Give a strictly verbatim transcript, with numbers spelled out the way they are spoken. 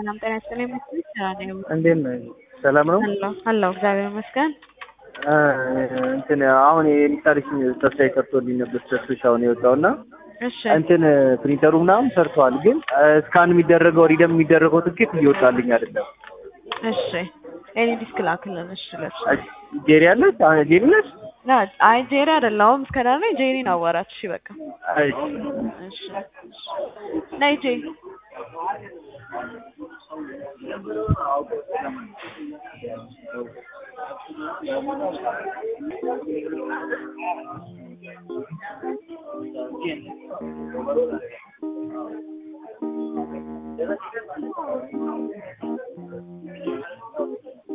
ሰላም ጤና ይስጥልኝ። ሰላም ነው። እንዴት ነህ? ሰላም ነው? አለሁ አለሁ እግዚአብሔር ይመስገን። እንትን አሁን የሚታሪሽን ተስፋዬ ቀርቶልኝ ነበር ተስፋሽ አሁን የወጣውና እሺ እንትን ፕሪንተሩ ምናምን ሰርቷል፣ ግን ስካን የሚደረገው ሪደም የሚደረገው ትኬት እየወጣልኝ አይደለም። እሺ ኤኒ ዲስክ ላክልን። እሺ ለሽ ጄሪ አለች ጄሪ ነች? ና አይ ጄሪ አይደለሁም እስከዳር ላይ ጄሪ ነው አወራች። እሺ በቃ አይ እሺ ነይ ጄሪ